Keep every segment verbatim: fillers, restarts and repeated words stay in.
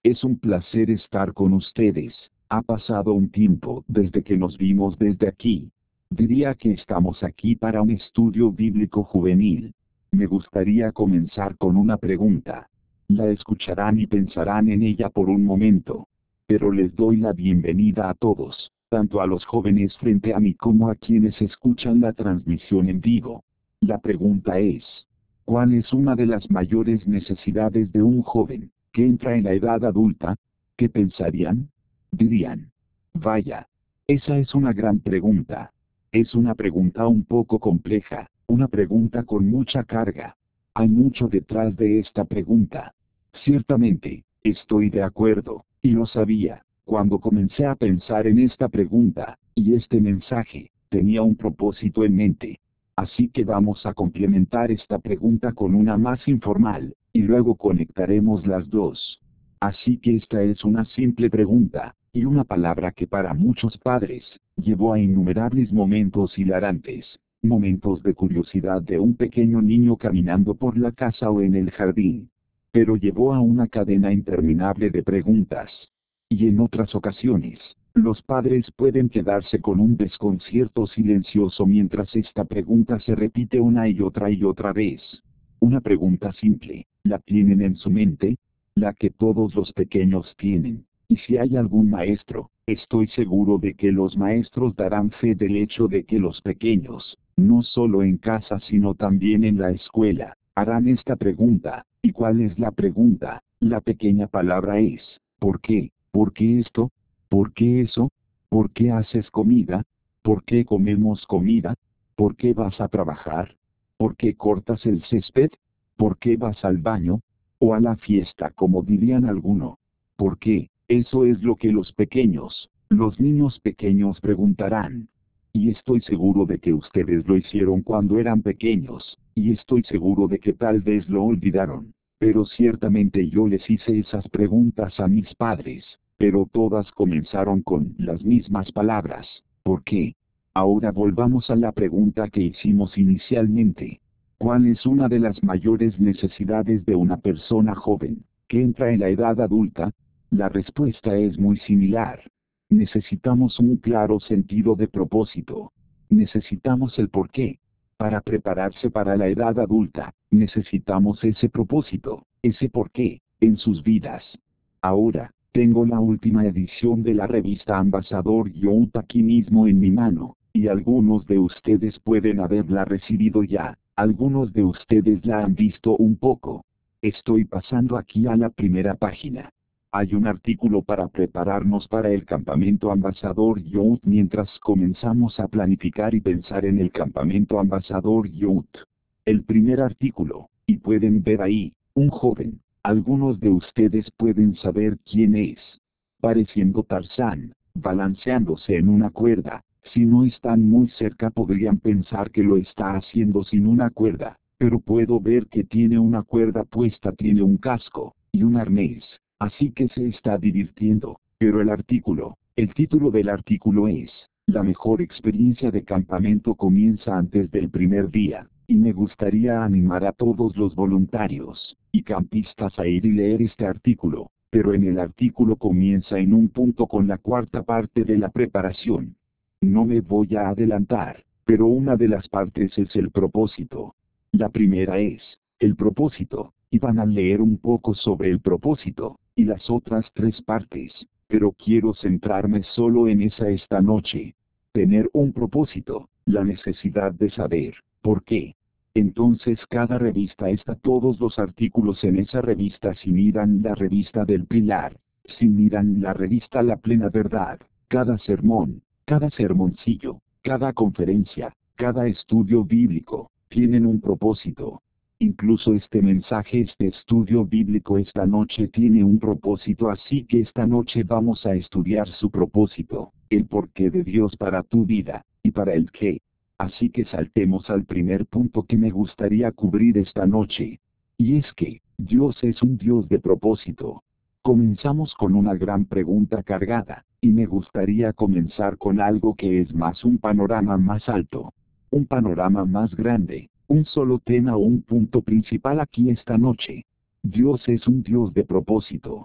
Es un placer estar con ustedes. Ha pasado un tiempo desde que nos vimos desde aquí. Diría que estamos aquí para un estudio bíblico juvenil. Me gustaría comenzar con una pregunta. La escucharán y pensarán en ella por un momento. Pero les doy la bienvenida a todos, tanto a los jóvenes frente a mí como a quienes escuchan la transmisión en vivo. La pregunta es, ¿cuál es una de las mayores necesidades de un joven que entra en la edad adulta? ¿Qué pensarían? Dirían, vaya, esa es una gran pregunta. Es una pregunta un poco compleja, una pregunta con mucha carga. Hay mucho detrás de esta pregunta. Ciertamente, estoy de acuerdo, y lo sabía, cuando comencé a pensar en esta pregunta, y este mensaje, tenía un propósito en mente. Así que vamos a complementar esta pregunta con una más informal, y luego conectaremos las dos. Así que esta es una simple pregunta, y una palabra que para muchos padres, llevó a innumerables momentos hilarantes, momentos de curiosidad de un pequeño niño caminando por la casa o en el jardín. Pero llevó a una cadena interminable de preguntas. Y en otras ocasiones, los padres pueden quedarse con un desconcierto silencioso mientras esta pregunta se repite una y otra y otra vez. Una pregunta simple, ¿la tienen en su mente? La que todos los pequeños tienen. Y si hay algún maestro, estoy seguro de que los maestros darán fe del hecho de que los pequeños, no solo en casa sino también en la escuela, harán esta pregunta. ¿Y cuál es la pregunta? La pequeña palabra es, ¿por qué? ¿Por qué esto? ¿Por qué eso? ¿Por qué haces comida? ¿Por qué comemos comida? ¿Por qué vas a trabajar? ¿Por qué cortas el césped? ¿Por qué vas al baño? O a la fiesta, como dirían algunos. ¿Por qué? Eso es lo que los pequeños, los niños pequeños preguntarán. Y estoy seguro de que ustedes lo hicieron cuando eran pequeños, y estoy seguro de que tal vez lo olvidaron. Pero ciertamente yo les hice esas preguntas a mis padres, pero todas comenzaron con las mismas palabras. ¿Por qué? Ahora volvamos a la pregunta que hicimos inicialmente. ¿Cuál es una de las mayores necesidades de una persona joven que entra en la edad adulta? La respuesta es muy similar. Necesitamos un claro sentido de propósito. Necesitamos el porqué. Para prepararse para la edad adulta, necesitamos ese propósito, ese porqué, en sus vidas. Ahora, tengo la última edición de la revista Ambassador Youth aquí mismo en mi mano, y algunos de ustedes pueden haberla recibido ya, algunos de ustedes la han visto un poco. Estoy pasando aquí a la primera página. Hay un artículo para prepararnos para el campamento Ambassador Youth mientras comenzamos a planificar y pensar en el campamento Ambassador Youth. El primer artículo, y pueden ver ahí, un joven, algunos de ustedes pueden saber quién es. Pareciendo Tarzán, balanceándose en una cuerda, si no están muy cerca podrían pensar que lo está haciendo sin una cuerda, pero puedo ver que tiene una cuerda puesta, tiene un casco, y un arnés. Así que se está divirtiendo, pero el artículo, el título del artículo es, la mejor experiencia de campamento comienza antes del primer día, y me gustaría animar a todos los voluntarios y campistas a ir y leer este artículo, pero en el artículo comienza en un punto con la cuarta parte de la preparación. No me voy a adelantar, pero una de las partes es el propósito. La primera es, el propósito, y van a leer un poco sobre el propósito, y las otras tres partes, pero quiero centrarme solo en esa esta noche. Tener un propósito, la necesidad de saber, ¿por qué? Entonces cada revista está todos los artículos en esa revista si miran la revista del Pilar, si miran la revista La Plena Verdad, cada sermón, cada sermoncillo, cada conferencia, cada estudio bíblico, tienen un propósito. Incluso este mensaje, este estudio bíblico esta noche tiene un propósito, así que esta noche vamos a estudiar su propósito, el porqué de Dios para tu vida, y para el qué. Así que saltemos al primer punto que me gustaría cubrir esta noche. Y es que, Dios es un Dios de propósito. Comenzamos con una gran pregunta cargada, y me gustaría comenzar con algo que es más un panorama más alto. Un panorama más grande. Un solo tema o un punto principal aquí esta noche. Dios es un Dios de propósito.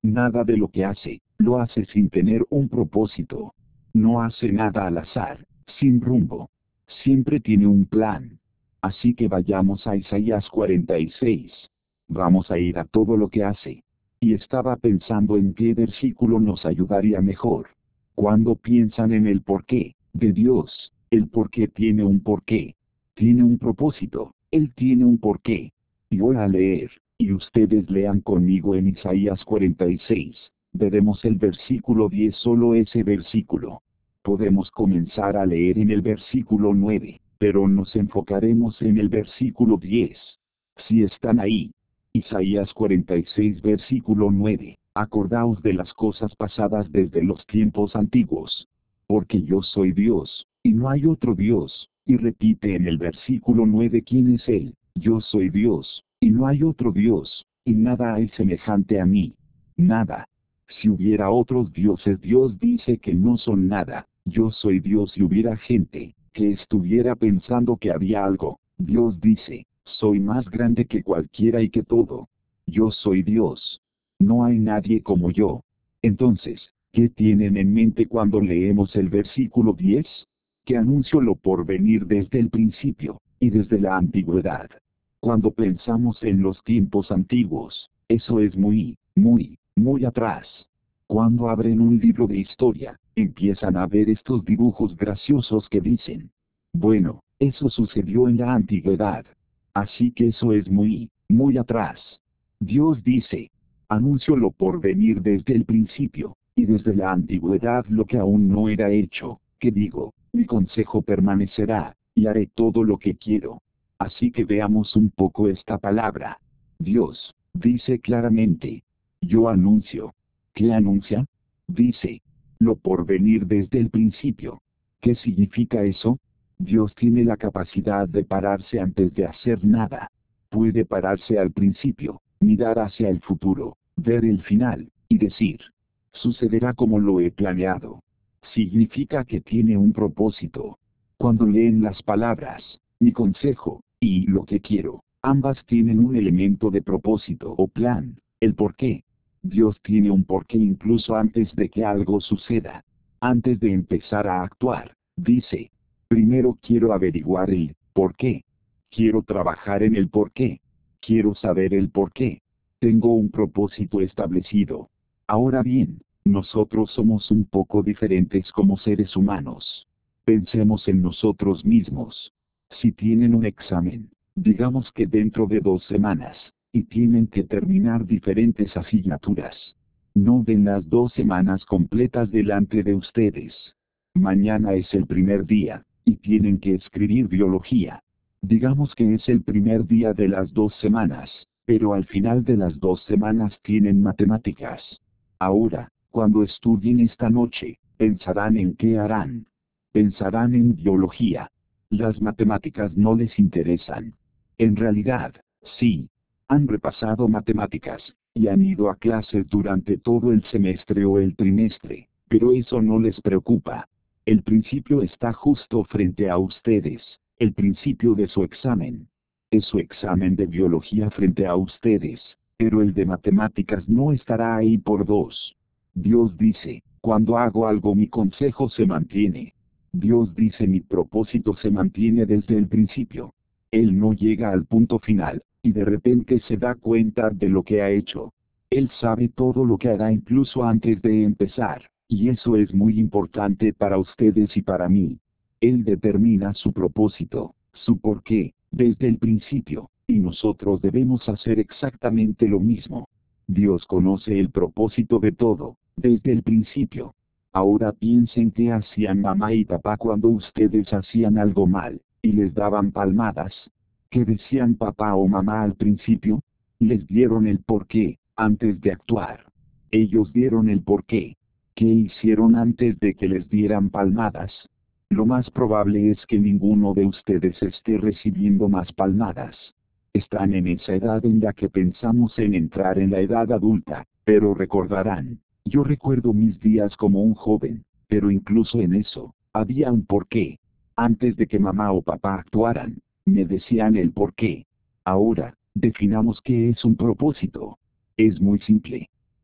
Nada de lo que hace, lo hace sin tener un propósito. No hace nada al azar, sin rumbo. Siempre tiene un plan. Así que vayamos a Isaías cuarenta y seis. Vamos a ir a todo lo que hace. Y estaba pensando en qué versículo nos ayudaría mejor. Cuando piensan en el porqué de Dios, el porqué tiene un porqué. Tiene un propósito, Él tiene un porqué. Y voy a leer, y ustedes lean conmigo en Isaías cuarenta y seis. Veremos el versículo diez, solo ese versículo. Podemos comenzar a leer en el versículo nueve, pero nos enfocaremos en el versículo diez. Si están ahí. Isaías cuarenta y seis versículo nueve. Acordaos de las cosas pasadas desde los tiempos antiguos. Porque yo soy Dios, y no hay otro Dios. Y repite en el versículo nueve quién es Él. Yo soy Dios, y no hay otro Dios, y nada hay semejante a mí. Nada. Si hubiera otros dioses, Dios dice que no son nada. Yo soy Dios y hubiera gente que estuviera pensando que había algo. Dios dice, soy más grande que cualquiera y que todo. Yo soy Dios. No hay nadie como yo. Entonces, ¿qué tienen en mente cuando leemos el versículo diez? Que anuncio lo por venir desde el principio, y desde la antigüedad. Cuando pensamos en los tiempos antiguos, eso es muy, muy, muy atrás. Cuando abren un libro de historia, empiezan a ver estos dibujos graciosos que dicen, bueno, eso sucedió en la antigüedad. Así que eso es muy, muy atrás. Dios dice, anuncio lo por venir desde el principio, y desde la antigüedad lo que aún no era hecho, que digo, mi consejo permanecerá, y haré todo lo que quiero. Así que veamos un poco esta palabra. Dios, dice claramente, yo anuncio. ¿Qué anuncia? Dice, lo por venir desde el principio. ¿Qué significa eso? Dios tiene la capacidad de pararse antes de hacer nada. Puede pararse al principio, mirar hacia el futuro, ver el final, y decir, sucederá como lo he planeado. Significa que tiene un propósito. Cuando leen las palabras, mi consejo, y lo que quiero, ambas tienen un elemento de propósito o plan, el porqué. Dios tiene un porqué incluso antes de que algo suceda. Antes de empezar a actuar, dice, primero quiero averiguar el porqué. Quiero trabajar en el porqué. Quiero saber el porqué. Tengo un propósito establecido. Ahora bien, nosotros somos un poco diferentes como seres humanos. Pensemos en nosotros mismos. Si tienen un examen, digamos que dentro de dos semanas, y tienen que terminar diferentes asignaturas. No ven las dos semanas completas delante de ustedes. Mañana es el primer día, y tienen que escribir biología. Digamos que es el primer día de las dos semanas, pero al final de las dos semanas tienen matemáticas. Ahora, cuando estudien esta noche, pensarán en qué harán. Pensarán en biología. Las matemáticas no les interesan. En realidad, sí. Han repasado matemáticas, y han ido a clases durante todo el semestre o el trimestre, pero eso no les preocupa. El principio está justo frente a ustedes, el principio de su examen. Es su examen de biología frente a ustedes, pero el de matemáticas no estará ahí por dos. Dios dice, cuando hago algo mi consejo se mantiene. Dios dice mi propósito se mantiene desde el principio. Él no llega al punto final, y de repente se da cuenta de lo que ha hecho. Él sabe todo lo que hará incluso antes de empezar, y eso es muy importante para ustedes y para mí. Él determina su propósito, su porqué, desde el principio, y nosotros debemos hacer exactamente lo mismo. Dios conoce el propósito de todo, desde el principio. Ahora piensen qué hacían mamá y papá cuando ustedes hacían algo mal, y les daban palmadas. ¿Qué decían papá o mamá al principio? Les dieron el porqué, antes de actuar. Ellos dieron el porqué. ¿Qué hicieron antes de que les dieran palmadas? Lo más probable es que ninguno de ustedes esté recibiendo más palmadas. Están en esa edad en la que pensamos en entrar en la edad adulta, pero recordarán, yo recuerdo mis días como un joven, pero incluso en eso, había un porqué. Antes de que mamá o papá actuaran, me decían el porqué. Ahora, definamos qué es un propósito. Es muy simple.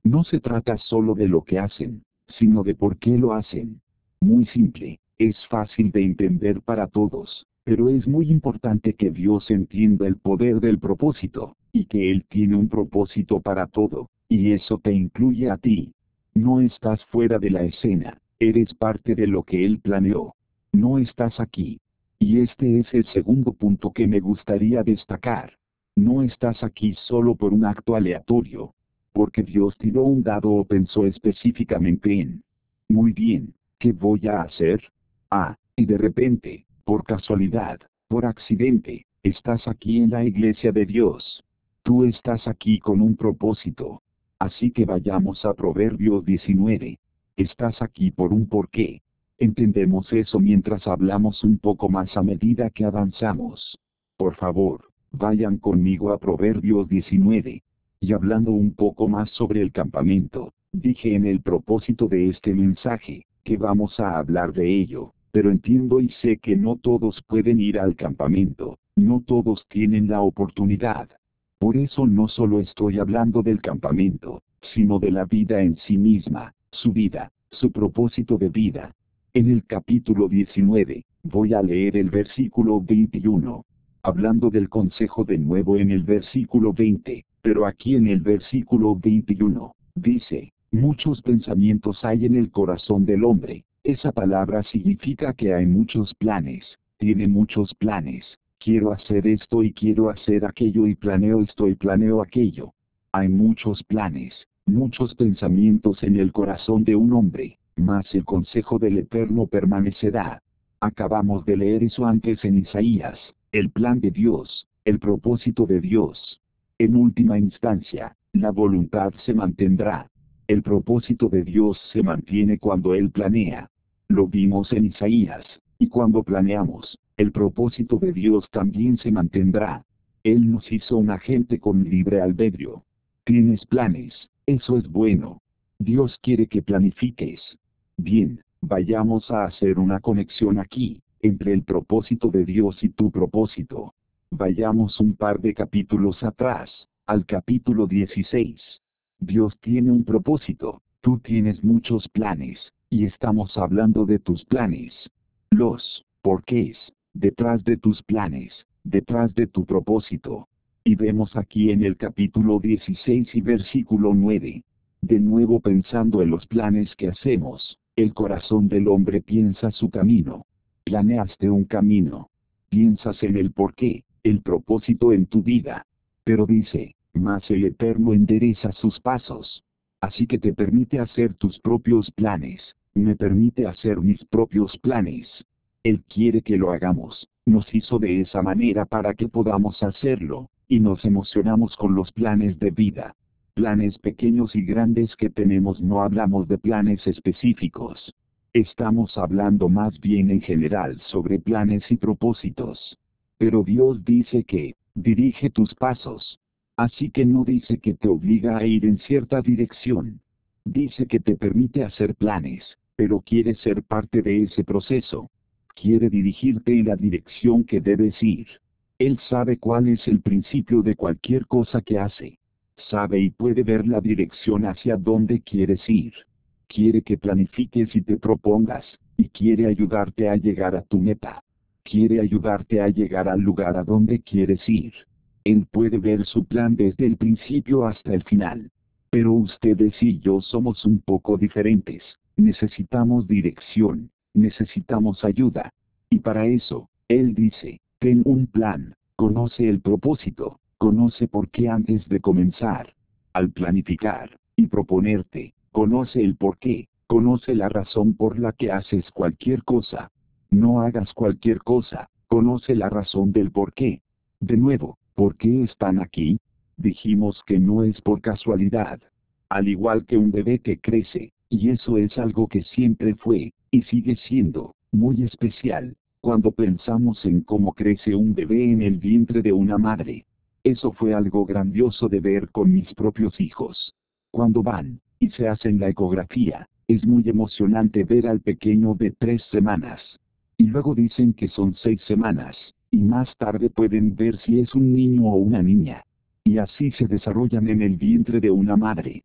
No se trata solo de lo que hacen, sino de por qué lo hacen. Muy simple, es fácil de entender para todos, pero es muy importante que Dios entienda el poder del propósito, y que Él tiene un propósito para todo, y eso te incluye a ti. No estás fuera de la escena, eres parte de lo que Él planeó. No estás aquí. Y este es el segundo punto que me gustaría destacar. No estás aquí solo por un acto aleatorio. Porque Dios tiró un dado o pensó específicamente en. Muy bien, ¿qué voy a hacer? Ah, y de repente, por casualidad, por accidente, estás aquí en la iglesia de Dios. Tú estás aquí con un propósito. Así que vayamos a Proverbios diecinueve. Estás aquí por un porqué. Entendemos eso mientras hablamos un poco más a medida que avanzamos. Por favor, vayan conmigo a Proverbios diecinueve. Y hablando un poco más sobre el campamento, dije en el propósito de este mensaje, que vamos a hablar de ello, pero entiendo y sé que no todos pueden ir al campamento, no todos tienen la oportunidad. Por eso no solo estoy hablando del campamento, sino de la vida en sí misma, su vida, su propósito de vida. En el capítulo diecinueve, voy a leer el versículo veintiuno. Hablando del consejo de nuevo en el versículo veinte, pero aquí en el versículo veintiuno, dice, muchos pensamientos hay en el corazón del hombre. Esa palabra significa que hay muchos planes, tiene muchos planes. Quiero hacer esto y quiero hacer aquello y planeo esto y planeo aquello. Hay muchos planes, muchos pensamientos en el corazón de un hombre, mas el consejo del Eterno permanecerá. Acabamos de leer eso antes en Isaías, el plan de Dios, el propósito de Dios. En última instancia, la voluntad se mantendrá. El propósito de Dios se mantiene cuando Él planea. Lo vimos en Isaías, y cuando planeamos, el propósito de Dios también se mantendrá. Él nos hizo una gente con libre albedrío. Tienes planes, eso es bueno. Dios quiere que planifiques. Bien, vayamos a hacer una conexión aquí, entre el propósito de Dios y tu propósito. Vayamos un par de capítulos atrás, al capítulo dieciséis. Dios tiene un propósito, tú tienes muchos planes, y estamos hablando de tus planes. Los porqués, detrás de tus planes, detrás de tu propósito. Y vemos aquí en el capítulo dieciséis y versículo nueve. De nuevo pensando en los planes que hacemos, el corazón del hombre piensa su camino. Planeaste un camino. Piensas en el porqué, el propósito en tu vida. Pero dice, mas el Eterno endereza sus pasos. Así que te permite hacer tus propios planes, me permite hacer mis propios planes. Él quiere que lo hagamos, nos hizo de esa manera para que podamos hacerlo, y nos emocionamos con los planes de vida. Planes pequeños y grandes que tenemos, no hablamos de planes específicos. Estamos hablando más bien en general sobre planes y propósitos. Pero Dios dice que, dirige tus pasos. Así que no dice que te obliga a ir en cierta dirección. Dice que te permite hacer planes, pero quiere ser parte de ese proceso. Quiere dirigirte en la dirección que debes ir. Él sabe cuál es el principio de cualquier cosa que hace. Sabe y puede ver la dirección hacia donde quieres ir. Quiere que planifiques y te propongas, y quiere ayudarte a llegar a tu meta. Quiere ayudarte a llegar al lugar a donde quieres ir. Él puede ver su plan desde el principio hasta el final. Pero ustedes y yo somos un poco diferentes. Necesitamos dirección, necesitamos ayuda. Y para eso, Él dice, ten un plan, conoce el propósito, conoce por qué antes de comenzar. Al planificar y proponerte, conoce el por qué, conoce la razón por la que haces cualquier cosa. No hagas cualquier cosa, conoce la razón del por qué. De nuevo, ¿por qué están aquí? Dijimos que no es por casualidad. Al igual que un bebé que crece, y eso es algo que siempre fue, y sigue siendo, muy especial, cuando pensamos en cómo crece un bebé en el vientre de una madre. Eso fue algo grandioso de ver con mis propios hijos. Cuando van, y se hacen la ecografía, es muy emocionante ver al pequeño de tres semanas. Y luego dicen que son seis semanas, y más tarde pueden ver si es un niño o una niña. Y así se desarrollan en el vientre de una madre.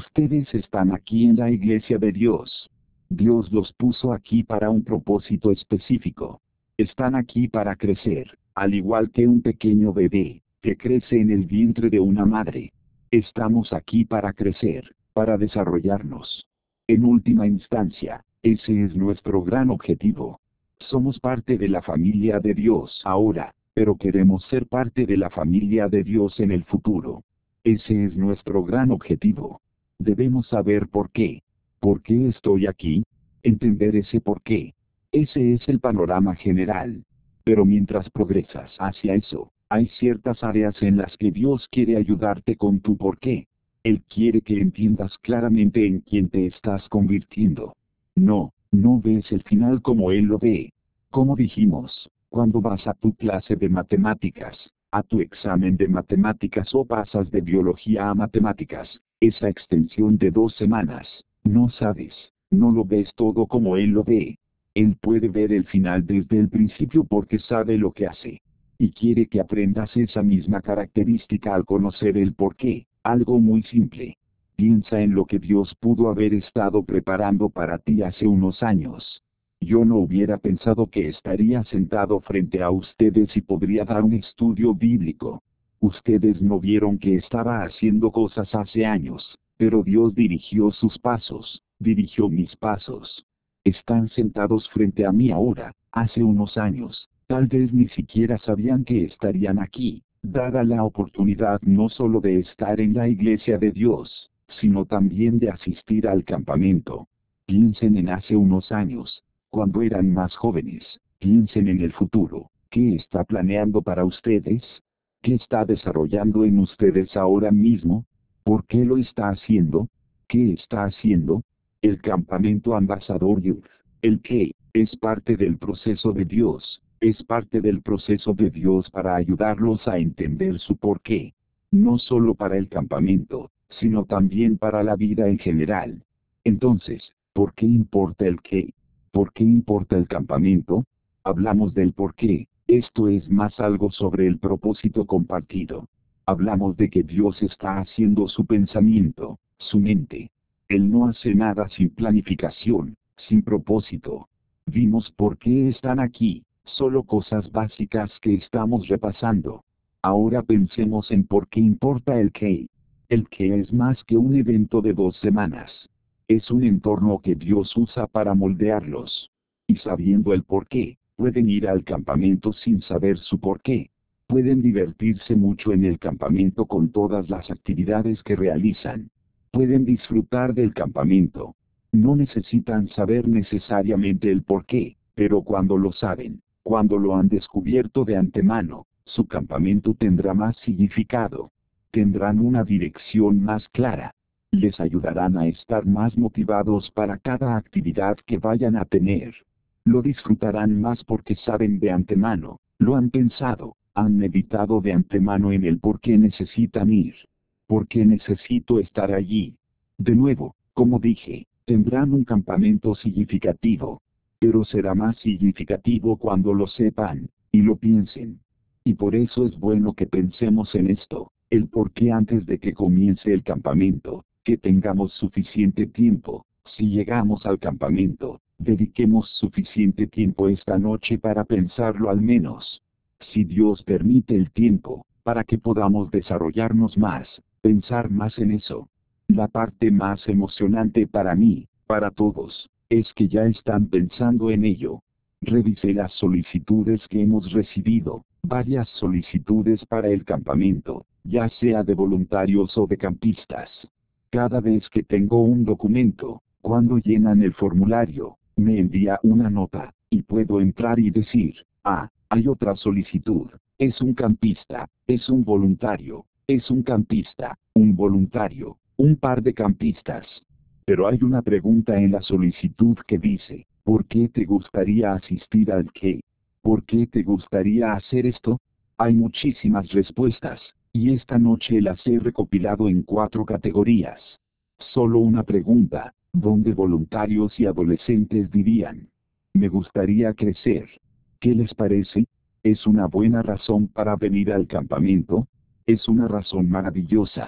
Ustedes están aquí en la iglesia de Dios. Dios los puso aquí para un propósito específico. Están aquí para crecer, al igual que un pequeño bebé, que crece en el vientre de una madre. Estamos aquí para crecer, para desarrollarnos. En última instancia, ese es nuestro gran objetivo. Somos parte de la familia de Dios ahora, pero queremos ser parte de la familia de Dios en el futuro. Ese es nuestro gran objetivo. Debemos saber por qué. ¿Por qué estoy aquí? Entender ese por qué. Ese es el panorama general. Pero mientras progresas hacia eso, hay ciertas áreas en las que Dios quiere ayudarte con tu por qué. Él quiere que entiendas claramente en quién te estás convirtiendo. No, no ves el final como Él lo ve. Como dijimos, cuando vas a tu clase de matemáticas, a tu examen de matemáticas o pasas de biología a matemáticas, esa extensión de dos semanas, no sabes, no lo ves todo como Él lo ve. Él puede ver el final desde el principio porque sabe lo que hace. Y quiere que aprendas esa misma característica al conocer el por qué, algo muy simple. Piensa en lo que Dios pudo haber estado preparando para ti hace unos años. Yo no hubiera pensado que estaría sentado frente a ustedes y podría dar un estudio bíblico. Ustedes no vieron que estaba haciendo cosas hace años, pero Dios dirigió sus pasos, dirigió mis pasos. Están sentados frente a mí ahora, hace unos años, tal vez ni siquiera sabían que estarían aquí, dada la oportunidad no solo de estar en la iglesia de Dios, sino también de asistir al campamento. Piensen en hace unos años, cuando eran más jóvenes, piensen en el futuro, ¿qué está planeando para ustedes? ¿Qué está desarrollando en ustedes ahora mismo? ¿Por qué lo está haciendo? ¿Qué está haciendo? El campamento Ambassador Youth, el que, es parte del proceso de Dios, es parte del proceso de Dios para ayudarlos a entender su porqué. No solo para el campamento, sino también para la vida en general. Entonces, ¿por qué importa el qué? ¿Por qué importa el campamento? Hablamos del por qué, esto es más algo sobre el propósito compartido. Hablamos de que Dios está haciendo su pensamiento, su mente. Él no hace nada sin planificación, sin propósito. Vimos por qué están aquí, solo cosas básicas que estamos repasando. Ahora pensemos en por qué importa el qué. El qué es más que un evento de dos semanas. Es un entorno que Dios usa para moldearlos. Y sabiendo el por qué, pueden ir al campamento sin saber su por qué. Pueden divertirse mucho en el campamento con todas las actividades que realizan. Pueden disfrutar del campamento. No necesitan saber necesariamente el por qué, pero cuando lo saben, cuando lo han descubierto de antemano, su campamento tendrá más significado. Tendrán una dirección más clara. Les ayudarán a estar más motivados para cada actividad que vayan a tener. Lo disfrutarán más porque saben de antemano, lo han pensado, han meditado de antemano en el por qué necesitan ir. ¿Por qué necesito estar allí? De nuevo, como dije, tendrán un campamento significativo. Pero será más significativo cuando lo sepan, y lo piensen. Y por eso es bueno que pensemos en esto, el por qué antes de que comience el campamento, que tengamos suficiente tiempo, si llegamos al campamento, dediquemos suficiente tiempo esta noche para pensarlo al menos. Si Dios permite el tiempo, para que podamos desarrollarnos más, pensar más en eso. La parte más emocionante para mí, para todos, es que ya están pensando en ello. Revisé las solicitudes que hemos recibido, varias solicitudes para el campamento, ya sea de voluntarios o de campistas. Cada vez que tengo un documento, cuando llenan el formulario, me envía una nota, y puedo entrar y decir, ah, hay otra solicitud, es un campista, es un voluntario, es un campista, un voluntario, un par de campistas. Pero hay una pregunta en la solicitud que dice, ¿por qué te gustaría asistir al qué? ¿Por qué te gustaría hacer esto? Hay muchísimas respuestas, y esta noche las he recopilado en cuatro categorías. Solo una pregunta, ¿dónde voluntarios y adolescentes dirían? Me gustaría crecer. ¿Qué les parece? ¿Es una buena razón para venir al campamento? Es una razón maravillosa.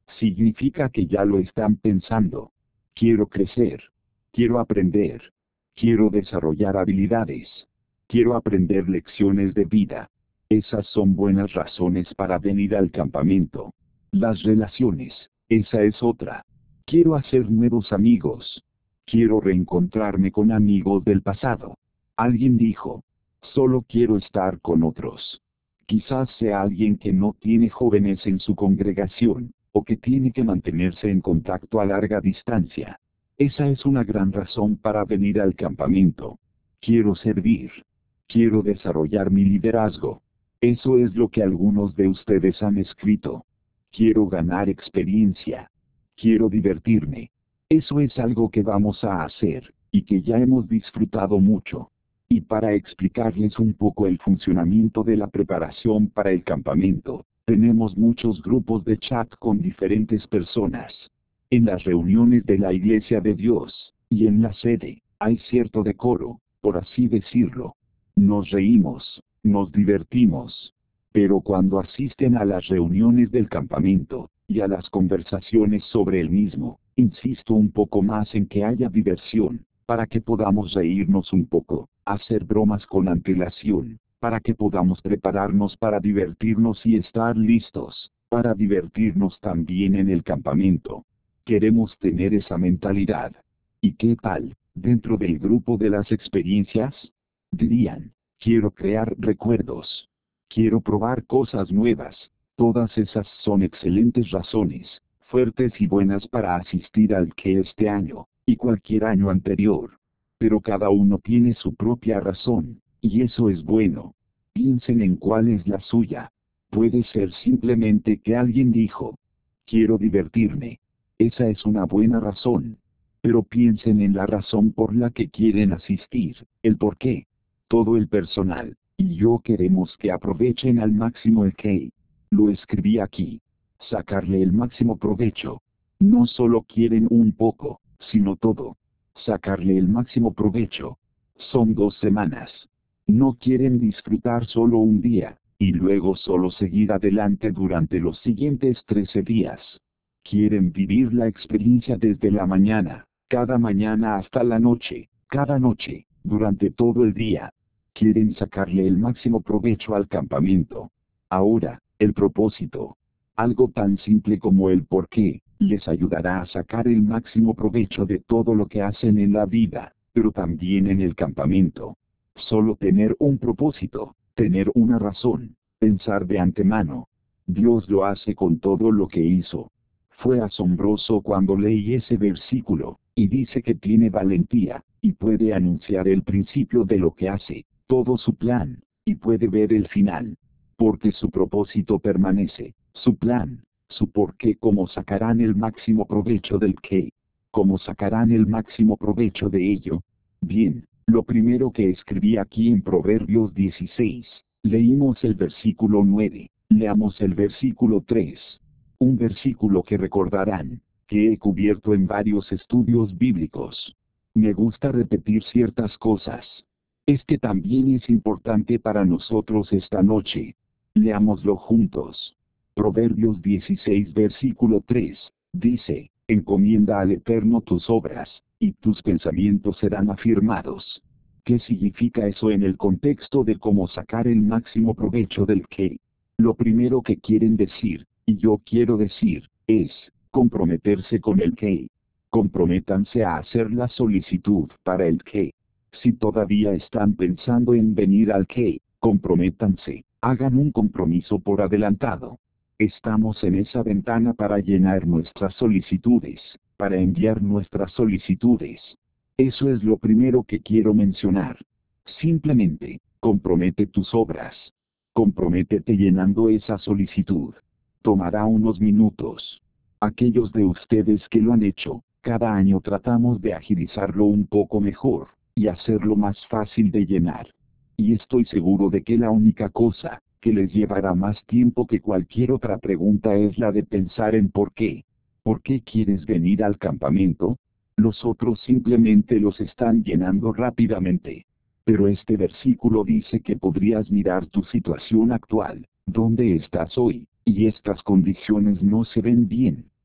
Significa que ya lo están pensando. Quiero crecer. Quiero aprender. Quiero desarrollar habilidades. Quiero aprender lecciones de vida. Esas son buenas razones para venir al campamento. Las relaciones, esa es otra. Quiero hacer nuevos amigos. Quiero reencontrarme con amigos del pasado. Alguien dijo, solo quiero estar con otros. Quizás sea alguien que no tiene jóvenes en su congregación, o que tiene que mantenerse en contacto a larga distancia. Esa es una gran razón para venir al campamento. Quiero servir. Quiero desarrollar mi liderazgo. Eso es lo que algunos de ustedes han escrito. Quiero ganar experiencia. Quiero divertirme. Eso es algo que vamos a hacer, y que ya hemos disfrutado mucho. Y para explicarles un poco el funcionamiento de la preparación para el campamento, tenemos muchos grupos de chat con diferentes personas. En las reuniones de la Iglesia de Dios, y en la sede, hay cierto decoro, por así decirlo. Nos reímos, nos divertimos. Pero cuando asisten a las reuniones del campamento, y a las conversaciones sobre el mismo, insisto un poco más en que haya diversión, para que podamos reírnos un poco, hacer bromas con antelación, para que podamos prepararnos para divertirnos y estar listos, para divertirnos también en el campamento. Queremos tener esa mentalidad. ¿Y qué tal, dentro del grupo de las experiencias? Dirían, quiero crear recuerdos. Quiero probar cosas nuevas. Todas esas son excelentes razones, fuertes y buenas para asistir al que este año, y cualquier año anterior. Pero cada uno tiene su propia razón, y eso es bueno. Piensen en cuál es la suya. Puede ser simplemente que alguien dijo, quiero divertirme. Esa es una buena razón. Pero piensen en la razón por la que quieren asistir, el por qué. Todo el personal, y yo queremos que aprovechen al máximo el que. Lo escribí aquí. Sacarle el máximo provecho. No solo quieren un poco, sino todo. Sacarle el máximo provecho. Son dos semanas. No quieren disfrutar solo un día, y luego solo seguir adelante durante los siguientes trece días. Quieren vivir la experiencia desde la mañana, cada mañana hasta la noche, cada noche, durante todo el día. Quieren sacarle el máximo provecho al campamento. Ahora, el propósito. Algo tan simple como el por qué, les ayudará a sacar el máximo provecho de todo lo que hacen en la vida, pero también en el campamento. Solo tener un propósito, tener una razón, pensar de antemano. Dios lo hace con todo lo que hizo. Fue asombroso cuando leí ese versículo, y dice que tiene valentía, y puede anunciar el principio de lo que hace, todo su plan, y puede ver el final. Porque su propósito permanece, su plan, su por qué, cómo sacarán el máximo provecho del qué, cómo sacarán el máximo provecho de ello. Bien, lo primero que escribí aquí en Proverbios dieciséis, leímos el versículo nueve, leamos el versículo tres. Un versículo que recordarán, que he cubierto en varios estudios bíblicos. Me gusta repetir ciertas cosas. Este también es importante para nosotros esta noche. Leámoslo juntos. Proverbios dieciséis versículo tres, dice, encomienda al Eterno tus obras, y tus pensamientos serán afirmados. ¿Qué significa eso en el contexto de cómo sacar el máximo provecho del qué? Lo primero que quieren decir, y yo quiero decir, es, comprometerse con el qué. Comprométanse a hacer la solicitud para el qué. Si todavía están pensando en venir al qué, comprométanse, hagan un compromiso por adelantado. Estamos en esa ventana para llenar nuestras solicitudes, para enviar nuestras solicitudes. Eso es lo primero que quiero mencionar. Simplemente, compromete tus obras. Comprométete llenando esa solicitud. Tomará unos minutos. Aquellos de ustedes que lo han hecho, cada año tratamos de agilizarlo un poco mejor, y hacerlo más fácil de llenar. Y estoy seguro de que la única cosa, que les llevará más tiempo que cualquier otra pregunta es la de pensar en por qué. ¿Por qué quieres venir al campamento? Los otros simplemente los están llenando rápidamente. Pero este versículo dice que podrías mirar tu situación actual, donde estás hoy, y estas condiciones no se ven bien.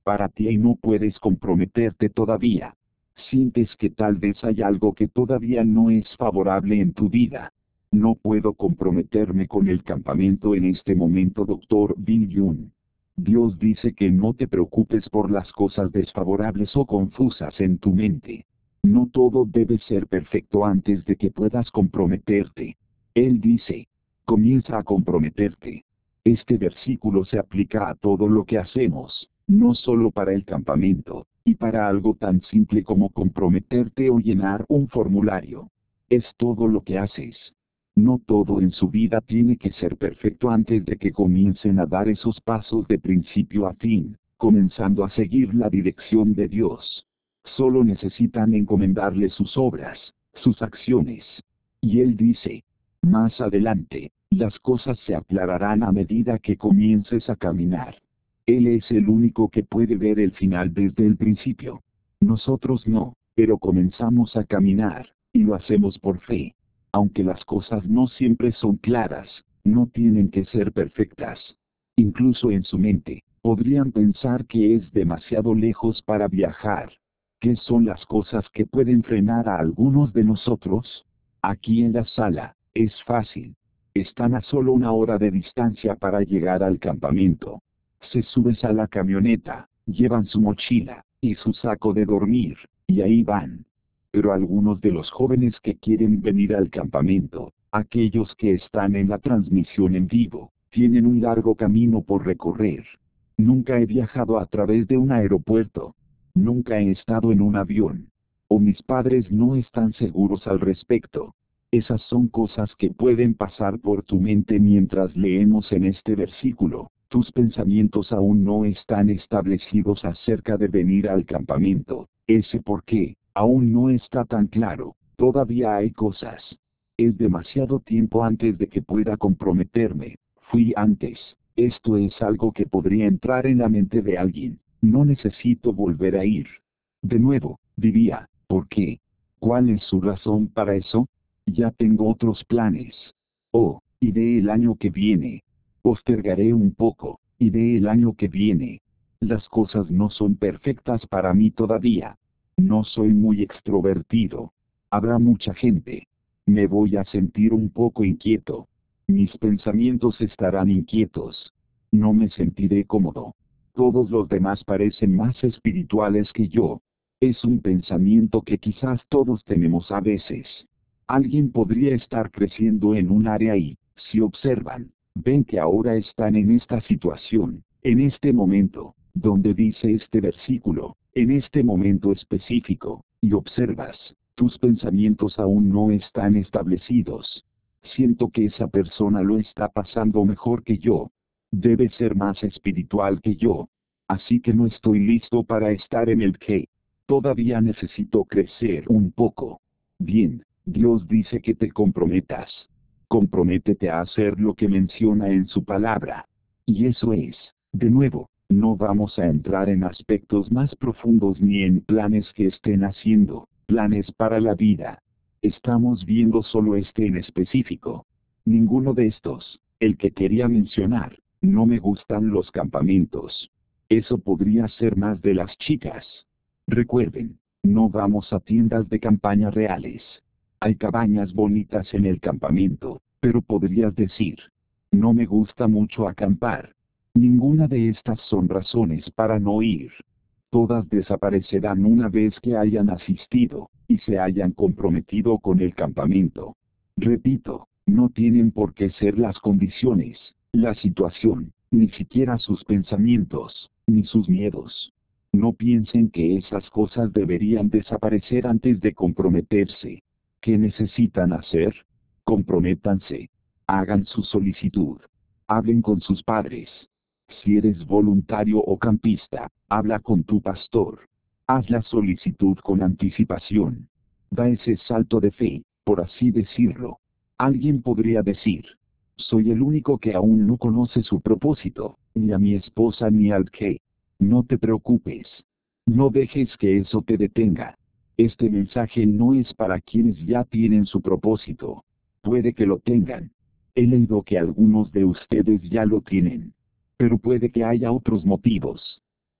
para ti y no puedes comprometerte todavía. Sientes que tal vez hay algo que todavía no es favorable en tu vida. No puedo comprometerme con el campamento en este momento, doctor Bill Young. Dios dice que no te preocupes por las cosas desfavorables o confusas en tu mente. No todo debe ser perfecto antes de que puedas comprometerte. Él dice, comienza a comprometerte. Este versículo se aplica a todo lo que hacemos, no solo para el campamento, y para algo tan simple como comprometerte o llenar un formulario. Es todo lo que haces. No todo en su vida tiene que ser perfecto antes de que comiencen a dar esos pasos de principio a fin, comenzando a seguir la dirección de Dios. Solo necesitan encomendarle sus obras, sus acciones. Y Él dice, más adelante, las cosas se aclararán a medida que comiences a caminar. Él es el único que puede ver el final desde el principio. Nosotros no, pero comenzamos a caminar, y lo hacemos por fe. Aunque las cosas no siempre son claras, no tienen que ser perfectas. Incluso en su mente, podrían pensar que es demasiado lejos para viajar. ¿Qué son las cosas que pueden frenar a algunos de nosotros? Aquí en la sala, es fácil. Están a solo una hora de distancia para llegar al campamento. Se subes a la camioneta, llevan su mochila, y su saco de dormir, y ahí van. Pero algunos de los jóvenes que quieren venir al campamento, aquellos que están en la transmisión en vivo, tienen un largo camino por recorrer. Nunca he viajado a través de un aeropuerto. Nunca he estado en un avión. O mis padres no están seguros al respecto. Esas son cosas que pueden pasar por tu mente mientras leemos en este versículo. Tus pensamientos aún no están establecidos acerca de venir al campamento. Ese por qué, aún no está tan claro. Todavía hay cosas. Es demasiado tiempo antes de que pueda comprometerme. Fui antes. Esto es algo que podría entrar en la mente de alguien. No necesito volver a ir. De nuevo, diría, ¿por qué? ¿Cuál es su razón para eso? Ya tengo otros planes. Oh, iré el año que viene. Postergaré un poco, iré el año que viene. Las cosas no son perfectas para mí todavía. No soy muy extrovertido. Habrá mucha gente. Me voy a sentir un poco inquieto. Mis pensamientos estarán inquietos. No me sentiré cómodo. Todos los demás parecen más espirituales que yo. Es un pensamiento que quizás todos tenemos a veces. Alguien podría estar creciendo en un área y, si observan, ven que ahora están en esta situación, en este momento, donde dice este versículo, en este momento específico, y observas, tus pensamientos aún no están establecidos. Siento que esa persona lo está pasando mejor que yo. Debe ser más espiritual que yo. Así que no estoy listo para estar en el que. Todavía necesito crecer un poco. Bien, Dios dice que te comprometas. Comprométete a hacer lo que menciona en su palabra. Y eso es, de nuevo, no vamos a entrar en aspectos más profundos ni en planes que estén haciendo, planes para la vida. Estamos viendo solo este en específico. Ninguno de estos, el que quería mencionar, no me gustan los campamentos. Eso podría ser más de las chicas. Recuerden, no vamos a tiendas de campaña reales. Hay cabañas bonitas en el campamento, pero podrías decir, no me gusta mucho acampar. Ninguna de estas son razones para no ir. Todas desaparecerán una vez que hayan asistido, y se hayan comprometido con el campamento. Repito, no tienen por qué ser las condiciones, la situación, ni siquiera sus pensamientos, ni sus miedos. No piensen que esas cosas deberían desaparecer antes de comprometerse. ¿Qué necesitan hacer? Comprométanse. Hagan su solicitud. Hablen con sus padres. Si eres voluntario o campista, habla con tu pastor. Haz la solicitud con anticipación. Da ese salto de fe, por así decirlo. Alguien podría decir, soy el único que aún no conoce su propósito, ni a mi esposa ni al que. No te preocupes. No dejes que eso te detenga. Este mensaje no es para quienes ya tienen su propósito. Puede que lo tengan. He leído que algunos de ustedes ya lo tienen. Pero puede que haya otros motivos.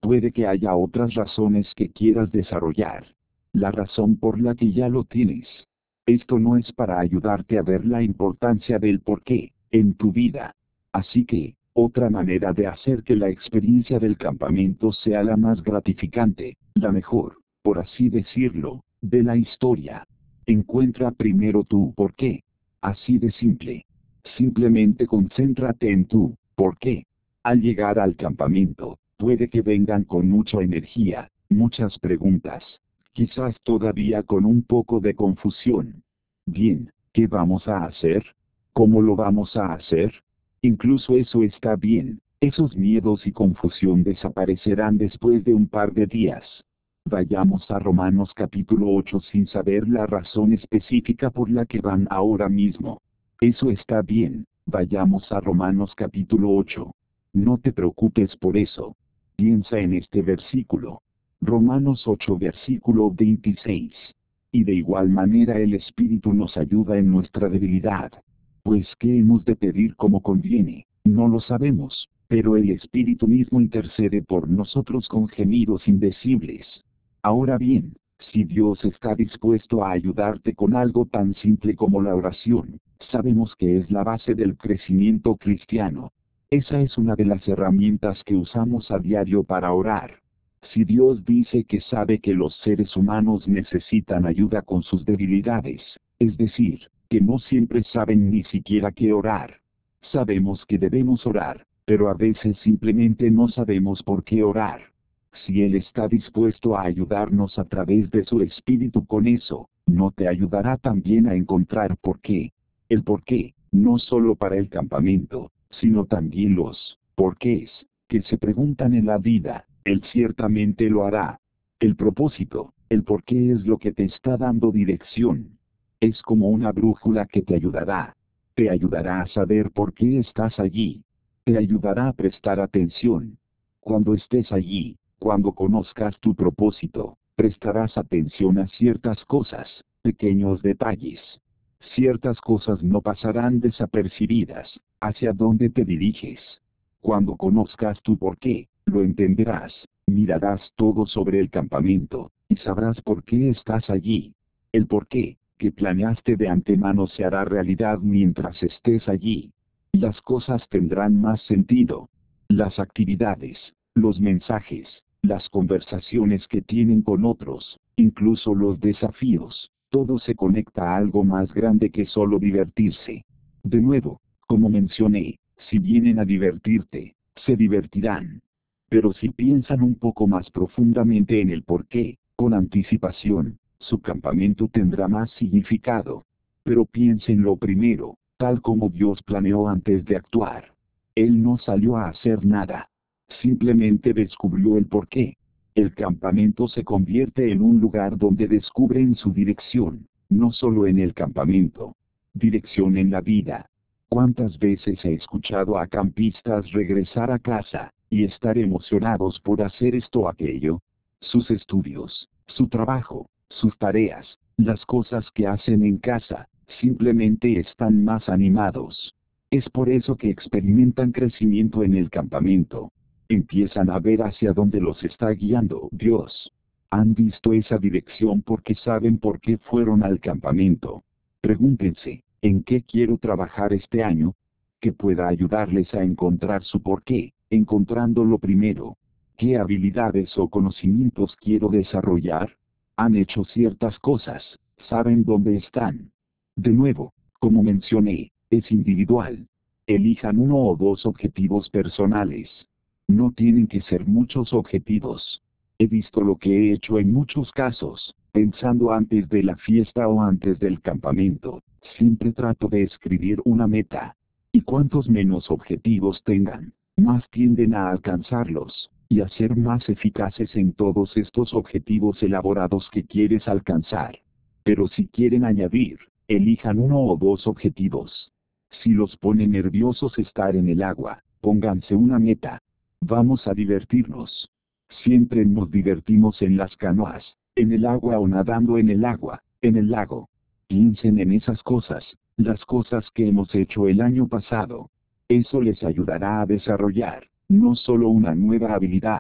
Puede que haya otras razones que quieras desarrollar. La razón por la que ya lo tienes. Esto no es para ayudarte a ver la importancia del por qué en tu vida. Así que, otra manera de hacer que la experiencia del campamento sea la más gratificante, la mejor, por así decirlo, de la historia. Encuentra primero tu por qué. Así de simple. Simplemente concéntrate en tu por qué. Al llegar al campamento, puede que vengan con mucha energía, muchas preguntas, quizás todavía con un poco de confusión. Bien, ¿qué vamos a hacer? ¿Cómo lo vamos a hacer? Incluso eso está bien, esos miedos y confusión desaparecerán después de un par de días. Vayamos a Romanos capítulo ocho sin saber la razón específica por la que van ahora mismo. Eso está bien, vayamos a Romanos capítulo ocho. No te preocupes por eso. Piensa en este versículo. Romanos ocho versículo veintiséis. Y de igual manera el Espíritu nos ayuda en nuestra debilidad. Pues ¿qué hemos de pedir como conviene? No lo sabemos, pero el Espíritu mismo intercede por nosotros con gemidos indecibles. Ahora bien, si Dios está dispuesto a ayudarte con algo tan simple como la oración, sabemos que es la base del crecimiento cristiano. Esa es una de las herramientas que usamos a diario para orar. Si Dios dice que sabe que los seres humanos necesitan ayuda con sus debilidades, es decir, que no siempre saben ni siquiera qué orar. Sabemos que debemos orar, pero a veces simplemente no sabemos por qué orar. Si Él está dispuesto a ayudarnos a través de su Espíritu con eso, ¿no te ayudará también a encontrar por qué? El por qué, no solo para el campamento, sino también los porqués que se preguntan en la vida. Él ciertamente lo hará. El propósito, el por qué es lo que te está dando dirección. Es como una brújula que te ayudará. Te ayudará a saber por qué estás allí. Te ayudará a prestar atención. Cuando estés allí, cuando conozcas tu propósito, prestarás atención a ciertas cosas, pequeños detalles. Ciertas cosas no pasarán desapercibidas. ¿Hacia dónde te diriges? Cuando conozcas tu por qué, lo entenderás, mirarás todo sobre el campamento, y sabrás por qué estás allí. El por qué, que planeaste de antemano se hará realidad mientras estés allí. Las cosas tendrán más sentido. Las actividades, los mensajes, las conversaciones que tienen con otros, incluso los desafíos, todo se conecta a algo más grande que solo divertirse. De nuevo, como mencioné, si vienen a divertirte, se divertirán. Pero si piensan un poco más profundamente en el por qué, con anticipación, su campamento tendrá más significado. Pero piénsenlo primero, tal como Dios planeó antes de actuar. Él no salió a hacer nada. Simplemente descubrió el por qué. El campamento se convierte en un lugar donde descubren su dirección, no solo en el campamento. Dirección en la vida. ¿Cuántas veces he escuchado a campistas regresar a casa y estar emocionados por hacer esto o aquello? Sus estudios, su trabajo, sus tareas, las cosas que hacen en casa, simplemente están más animados. Es por eso que experimentan crecimiento en el campamento. Empiezan a ver hacia dónde los está guiando Dios. Han visto esa dirección porque saben por qué fueron al campamento. Pregúntense, ¿en qué quiero trabajar este año? Que pueda ayudarles a encontrar su porqué, encontrándolo primero. ¿Qué habilidades o conocimientos quiero desarrollar? Han hecho ciertas cosas, saben dónde están. De nuevo, como mencioné, es individual. Elijan uno o dos objetivos personales. No tienen que ser muchos objetivos. He visto lo que he hecho en muchos casos, pensando antes de la fiesta o antes del campamento. Siempre trato de escribir una meta. Y cuantos menos objetivos tengan, más tienden a alcanzarlos, y a ser más eficaces en todos estos objetivos elaborados que quieres alcanzar. Pero si quieren añadir, elijan uno o dos objetivos. Si los pone nerviosos estar en el agua, pónganse una meta. Vamos a divertirnos. Siempre nos divertimos en las canoas, en el agua o nadando en el agua, en el lago. Piensen en esas cosas, las cosas que hemos hecho el año pasado. Eso les ayudará a desarrollar, no solo una nueva habilidad,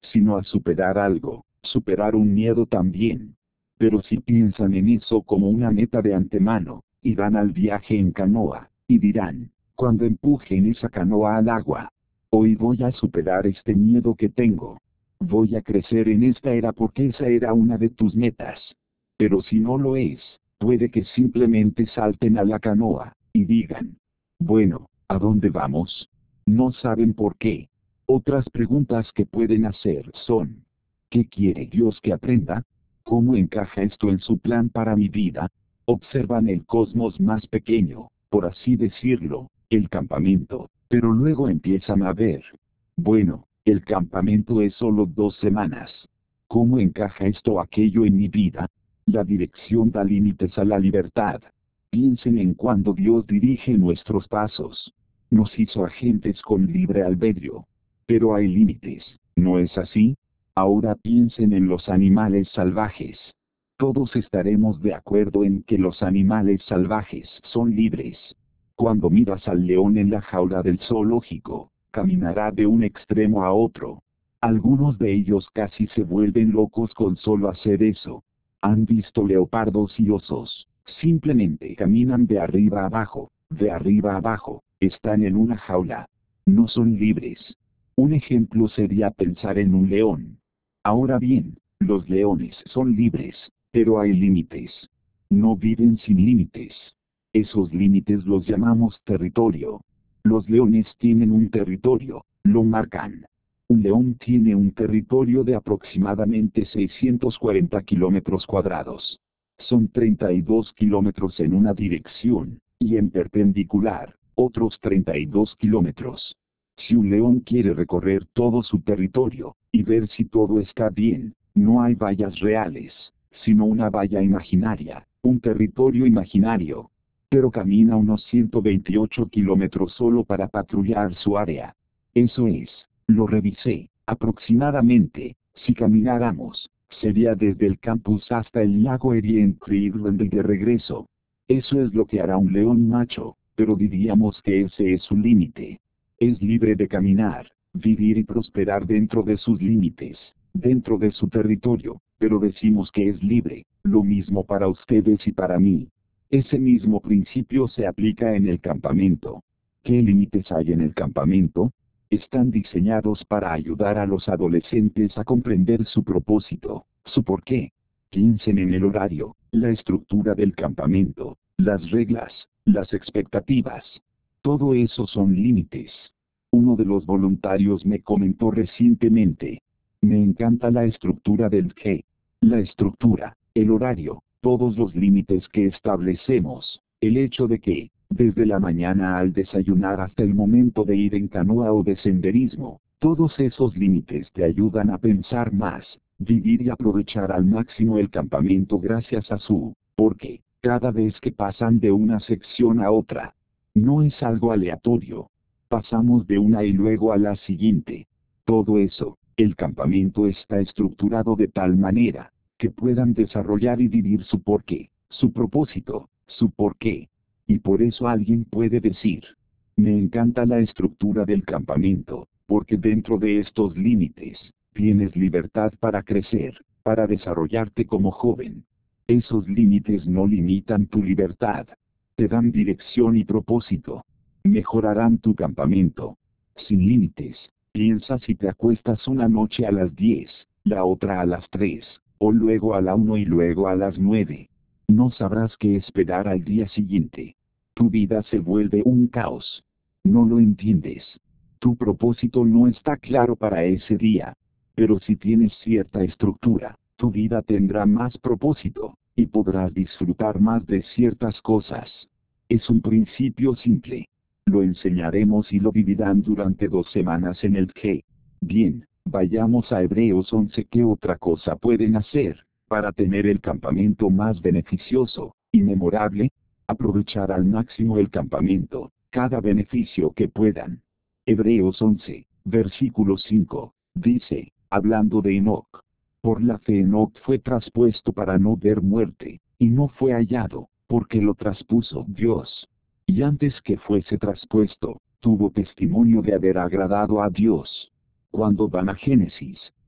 sino a superar algo, superar un miedo también. Pero si piensan en eso como una meta de antemano, irán al viaje en canoa, y dirán, cuando empujen esa canoa al agua, hoy voy a superar este miedo que tengo. Voy a crecer en esta era porque esa era una de tus metas. Pero si no lo es, puede que simplemente salten a la canoa, y digan, bueno, ¿a dónde vamos? No saben por qué. Otras preguntas que pueden hacer son, ¿qué quiere Dios que aprenda? ¿Cómo encaja esto en su plan para mi vida? Observan el cosmos más pequeño, por así decirlo, el campamento, pero luego empiezan a ver. Bueno, el campamento es solo dos semanas. ¿Cómo encaja esto o aquello en mi vida? La dirección da límites a la libertad. Piensen en cuando Dios dirige nuestros pasos. Nos hizo agentes con libre albedrío. Pero hay límites, ¿no es así? Ahora piensen en los animales salvajes. Todos estaremos de acuerdo en que los animales salvajes son libres. Cuando miras al león en la jaula del zoológico, caminará de un extremo a otro. Algunos de ellos casi se vuelven locos con solo hacer eso. Han visto leopardos y osos, simplemente caminan de arriba a abajo, de arriba a abajo, están en una jaula. No son libres. Un ejemplo sería pensar en un león. Ahora bien, los leones son libres, pero hay límites. No viven sin límites. Esos límites los llamamos territorio. Los leones tienen un territorio, lo marcan. Un león tiene un territorio de aproximadamente seiscientos cuarenta kilómetros cuadrados. Son treinta y dos kilómetros en una dirección, y en perpendicular, otros treinta y dos kilómetros. Si un león quiere recorrer todo su territorio, y ver si todo está bien, no hay vallas reales, sino una valla imaginaria, un territorio imaginario. Pero camina unos ciento veintiocho kilómetros solo para patrullar su área. Eso es, lo revisé, aproximadamente, si camináramos, sería desde el campus hasta el lago Erie en Cleveland y de regreso. Eso es lo que hará un león macho, pero diríamos que ese es su límite. Es libre de caminar, vivir y prosperar dentro de sus límites, dentro de su territorio, pero decimos que es libre, lo mismo para ustedes y para mí. Ese mismo principio se aplica en el campamento. ¿Qué límites hay en el campamento? Están diseñados para ayudar a los adolescentes a comprender su propósito, su porqué. Piensen en el horario, la estructura del campamento, las reglas, las expectativas. Todo eso son límites. Uno de los voluntarios me comentó recientemente. Me encanta la estructura del G. La estructura, el horario, todos los límites que establecemos, el hecho de que, desde la mañana al desayunar hasta el momento de ir en canoa o de senderismo, todos esos límites te ayudan a pensar más, vivir y aprovechar al máximo el campamento gracias a su, porque, cada vez que pasan de una sección a otra, no es algo aleatorio. Pasamos de una y luego a la siguiente. Todo eso, el campamento está estructurado de tal manera, que puedan desarrollar y vivir su porqué, su propósito, su porqué. Y por eso alguien puede decir, me encanta la estructura del campamento, porque dentro de estos límites, tienes libertad para crecer, para desarrollarte como joven. Esos límites no limitan tu libertad. Te dan dirección y propósito. Mejorarán tu campamento. Sin límites, piensa si te acuestas una noche a las diez, la otra a las tres, o luego a la una y luego a las nueve. No sabrás qué esperar al día siguiente. Tu vida se vuelve un caos. No lo entiendes. Tu propósito no está claro para ese día. Pero si tienes cierta estructura, tu vida tendrá más propósito, y podrás disfrutar más de ciertas cosas. Es un principio simple. Lo enseñaremos y lo vivirán durante dos semanas en el G. Bien, vayamos a Hebreos once. ¿Qué otra cosa pueden hacer para tener el campamento más beneficioso y memorable? Aprovechar al máximo el campamento, cada beneficio que puedan. Hebreos once, versículo cinco, dice, hablando de Enoc. Por la fe Enoc fue traspuesto para no ver muerte, y no fue hallado, porque lo traspuso Dios. Y antes que fuese traspuesto, tuvo testimonio de haber agradado a Dios. Cuando van a Génesis,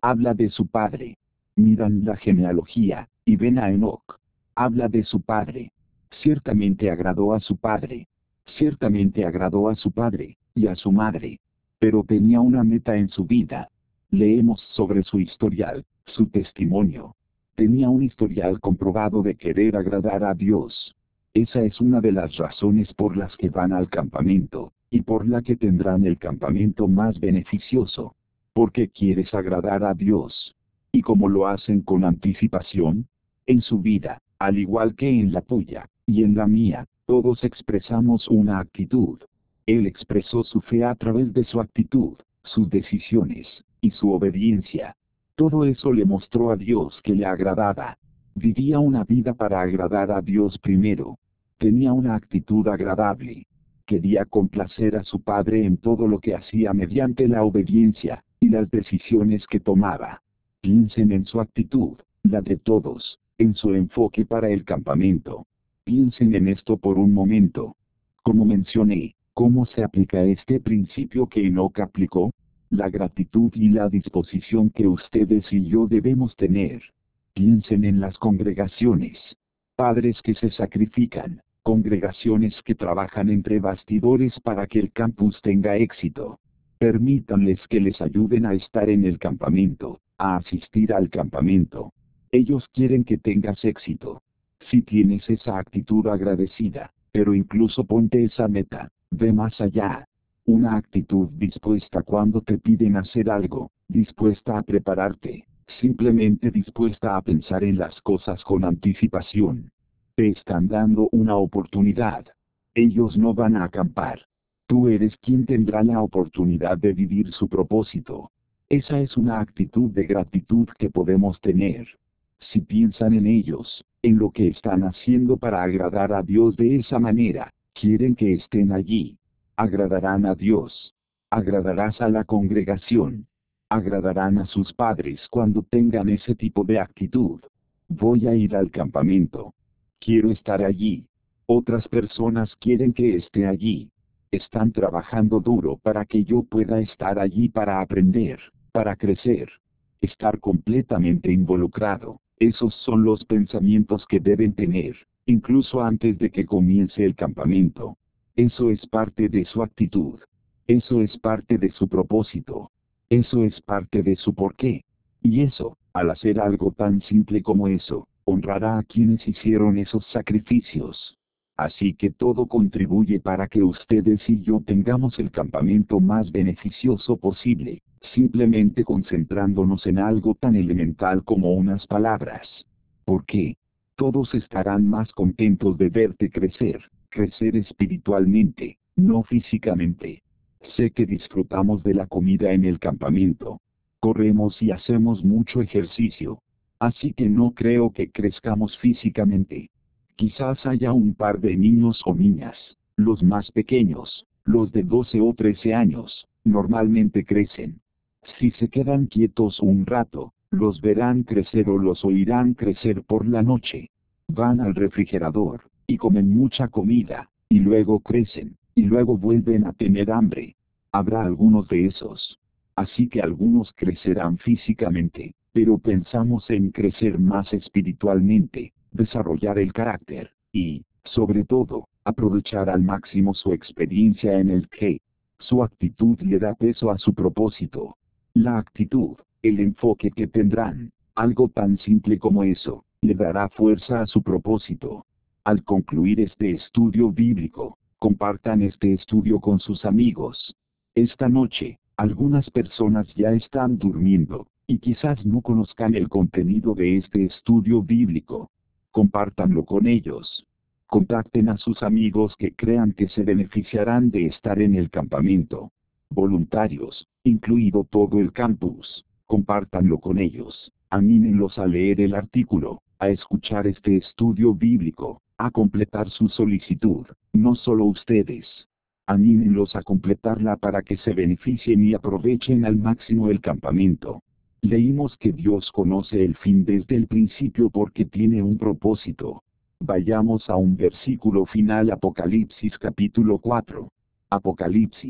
Habla de su padre. Miran la genealogía, y ven a Enoc. Habla de su padre. Ciertamente agradó a su padre. Ciertamente agradó a su padre, y a su madre. Pero tenía una meta en su vida. Leemos sobre su historial, su testimonio. Tenía un historial comprobado de querer agradar a Dios. Esa es una de las razones por las que van al campamento, y por la que tendrán el campamento más beneficioso. Porque quieres agradar a Dios. ¿Y cómo lo hacen con anticipación? En su vida, al igual que en la tuya, y en la mía, todos expresamos una actitud. Él expresó su fe a través de su actitud, sus decisiones, y su obediencia. Todo eso le mostró a Dios que le agradaba. Vivía una vida para agradar a Dios primero. Tenía una actitud agradable. Quería complacer a su padre en todo lo que hacía mediante la obediencia, y las decisiones que tomaba. Piensen en su actitud, la de todos, en su enfoque para el campamento. Piensen en esto por un momento. Como mencioné, ¿cómo se aplica este principio que Enoc aplicó? La gratitud y la disposición que ustedes y yo debemos tener. Piensen en las congregaciones. Padres que se sacrifican, congregaciones que trabajan entre bastidores para que el campus tenga éxito. Permítanles que les ayuden a estar en el campamento, a asistir al campamento. Ellos quieren que tengas éxito. Si tienes esa actitud agradecida, pero incluso ponte esa meta, ve más allá. Una actitud dispuesta cuando te piden hacer algo, dispuesta a prepararte, simplemente dispuesta a pensar en las cosas con anticipación. Te están dando una oportunidad. Ellos no van a acampar. Tú eres quien tendrá la oportunidad de vivir su propósito. Esa es una actitud de gratitud que podemos tener. Si piensan en ellos, en lo que están haciendo para agradar a Dios de esa manera, quieren que estén allí. Agradarán a Dios. Agradarás a la congregación. Agradarán a sus padres cuando tengan ese tipo de actitud. Voy a ir al campamento. Quiero estar allí. Otras personas quieren que esté allí. Están trabajando duro para que yo pueda estar allí para aprender, para crecer. Estar completamente involucrado. Esos son los pensamientos que deben tener, incluso antes de que comience el campamento. Eso es parte de su actitud. Eso es parte de su propósito. Eso es parte de su porqué. Y eso, al hacer algo tan simple como eso, honrará a quienes hicieron esos sacrificios. Así que todo contribuye para que ustedes y yo tengamos el campamento más beneficioso posible, simplemente concentrándonos en algo tan elemental como unas palabras. ¿Por qué? Todos estarán más contentos de verte crecer, crecer espiritualmente, no físicamente. Sé que disfrutamos de la comida en el campamento. Corremos y hacemos mucho ejercicio. Así que no creo que crezcamos físicamente. Quizás haya un par de niños o niñas, los más pequeños, los de doce o trece años, normalmente crecen. Si se quedan quietos un rato, los verán crecer o los oirán crecer por la noche. Van al refrigerador, y comen mucha comida, y luego crecen, y luego vuelven a tener hambre. Habrá algunos de esos. Así que algunos crecerán físicamente, pero pensamos en crecer más espiritualmente, desarrollar el carácter, y, sobre todo, aprovechar al máximo su experiencia en el que su actitud le da peso a su propósito. La actitud, el enfoque que tendrán, algo tan simple como eso, le dará fuerza a su propósito. Al concluir este estudio bíblico, compartan este estudio con sus amigos. Esta noche, algunas personas ya están durmiendo, y quizás no conozcan el contenido de este estudio bíblico. Compártanlo con ellos. Contacten a sus amigos que crean que se beneficiarán de estar en el campamento. Voluntarios, incluido todo el campus, compártanlo con ellos. Anímenlos a leer el artículo, a escuchar este estudio bíblico, a completar su solicitud, no solo ustedes. Anímenlos a completarla para que se beneficien y aprovechen al máximo el campamento. Leímos que Dios conoce el fin desde el principio porque tiene un propósito. Vayamos a un versículo final, Apocalipsis capítulo cuatro. Apocalipsis,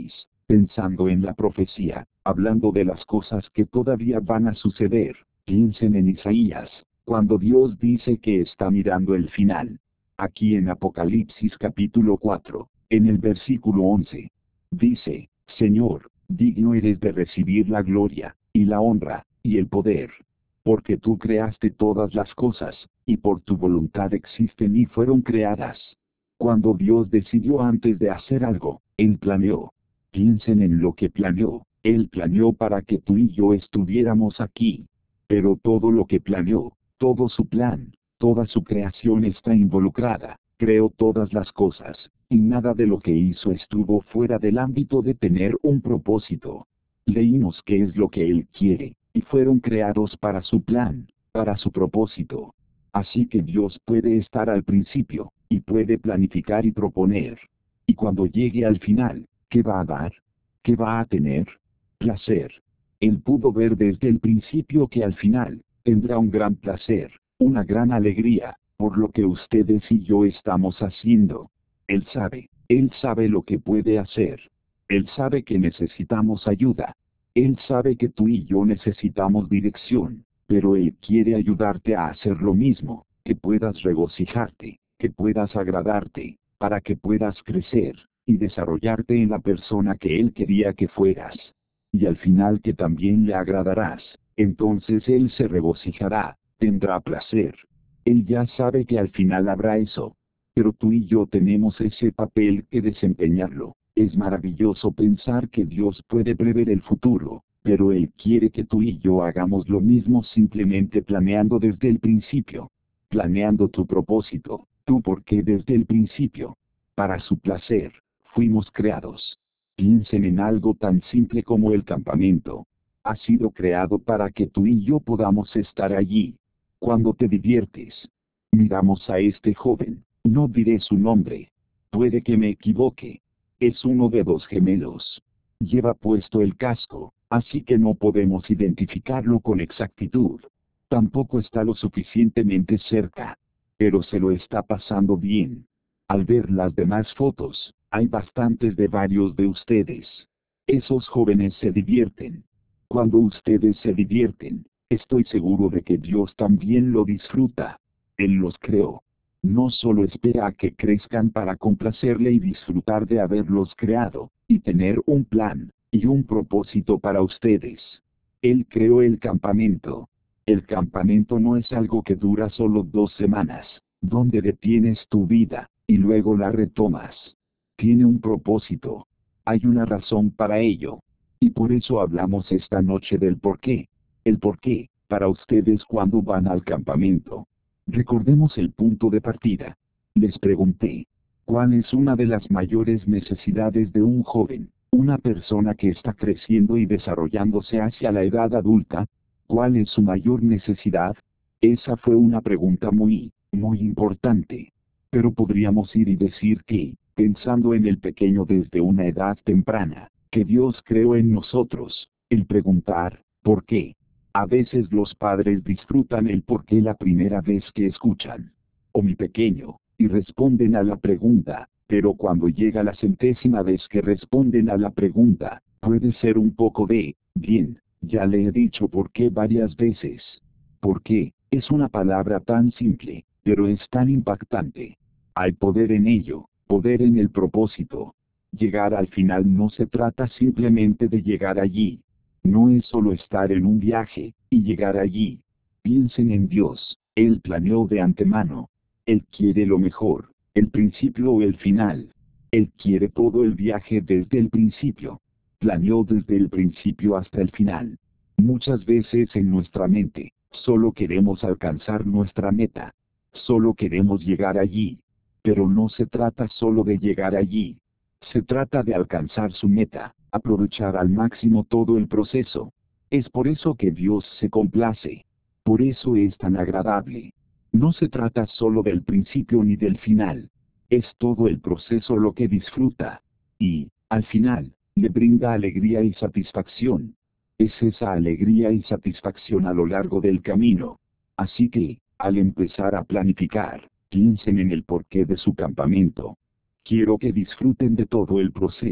pensando en la profecía, hablando de las cosas que todavía van a suceder. Piensen en Isaías, cuando Dios dice que está mirando el final. Aquí en Apocalipsis capítulo cuatro, en el versículo once, dice: Señor, digno eres de recibir la gloria, y la honra, y el poder. Porque tú creaste todas las cosas, y por tu voluntad existen y fueron creadas. Cuando Dios decidió antes de hacer algo, Él planeó. Piensen en lo que planeó. Él planeó para que tú y yo estuviéramos aquí. Pero todo lo que planeó, todo su plan, toda su creación está involucrada. Creó todas las cosas, y nada de lo que hizo estuvo fuera del ámbito de tener un propósito. Leímos qué es lo que Él quiere, y fueron creados para su plan, para su propósito. Así que Dios puede estar al principio, y puede planificar y proponer. Y cuando llegue al final, ¿qué va a dar? ¿Qué va a tener? Placer. Él pudo ver desde el principio que al final, tendrá un gran placer, una gran alegría, por lo que ustedes y yo estamos haciendo. Él sabe, Él sabe lo que puede hacer. Él sabe que necesitamos ayuda. Él sabe que tú y yo necesitamos dirección, pero Él quiere ayudarte a hacer lo mismo, que puedas regocijarte, que puedas agradarte, para que puedas crecer, y desarrollarte en la persona que Él quería que fueras. Y al final que también le agradarás, entonces Él se regocijará, tendrá placer. Él ya sabe que al final habrá eso. Pero tú y yo tenemos ese papel que desempeñarlo. Es maravilloso pensar que Dios puede prever el futuro, pero Él quiere que tú y yo hagamos lo mismo simplemente planeando desde el principio. Planeando tu propósito, tu porqué desde el principio. Para su placer, fuimos creados. Piensen en algo tan simple como el campamento. Ha sido creado para que tú y yo podamos estar allí. Cuando te diviertes, miramos a este joven, no diré su nombre. Puede que me equivoque. Es uno de dos gemelos. Lleva puesto el casco, así que no podemos identificarlo con exactitud. Tampoco está lo suficientemente cerca. Pero se lo está pasando bien. Al ver las demás fotos, hay bastantes de varios de ustedes. Esos jóvenes se divierten. Cuando ustedes se divierten, estoy seguro de que Dios también lo disfruta. Él los creó. No solo espera a que crezcan para complacerle y disfrutar de haberlos creado, y tener un plan, y un propósito para ustedes. Él creó el campamento. El campamento no es algo que dura solo dos semanas, donde detienes tu vida, y luego la retomas. Tiene un propósito. Hay una razón para ello. Y por eso hablamos esta noche del por qué. El por qué, para ustedes cuando van al campamento. Recordemos el punto de partida. Les pregunté, ¿cuál es una de las mayores necesidades de un joven, una persona que está creciendo y desarrollándose hacia la edad adulta? ¿Cuál es su mayor necesidad? Esa fue una pregunta muy, muy importante. Pero podríamos ir y decir que, pensando en el pequeño desde una edad temprana, que Dios creó en nosotros, el preguntar, ¿por qué? A veces los padres disfrutan el por qué la primera vez que escuchan. O mi pequeño, y responden a la pregunta, pero cuando llega la centésima vez que responden a la pregunta, puede ser un poco de, bien, ya le he dicho por qué varias veces. ¿Por qué? Es una palabra tan simple, pero es tan impactante. Hay poder en ello, poder en el propósito. Llegar al final no se trata simplemente de llegar allí. No es solo estar en un viaje, y llegar allí. Piensen en Dios, Él planeó de antemano. Él quiere lo mejor, el principio o el final. Él quiere todo el viaje desde el principio. Planeó desde el principio hasta el final. Muchas veces en nuestra mente, solo queremos alcanzar nuestra meta. Solo queremos llegar allí. Pero no se trata solo de llegar allí. Se trata de alcanzar su meta, aprovechar al máximo todo el proceso. Es por eso que Dios se complace. Por eso es tan agradable. No se trata solo del principio ni del final. Es todo el proceso lo que disfruta. Y, al final, le brinda alegría y satisfacción. Es esa alegría y satisfacción a lo largo del camino. Así que, al empezar a planificar, piensen en el porqué de su campamento. Quiero que disfruten de todo el proceso.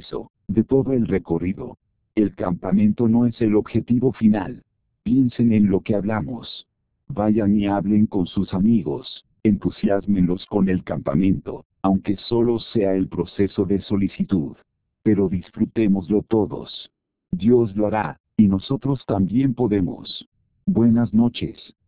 de todo el recorrido. El campamento no es el objetivo final. Piensen en lo que hablamos. Vayan y hablen con sus amigos, entusiásmenlos con el campamento, aunque solo sea el proceso de solicitud. Pero disfrutémoslo todos. Dios lo hará, y nosotros también podemos. Buenas noches.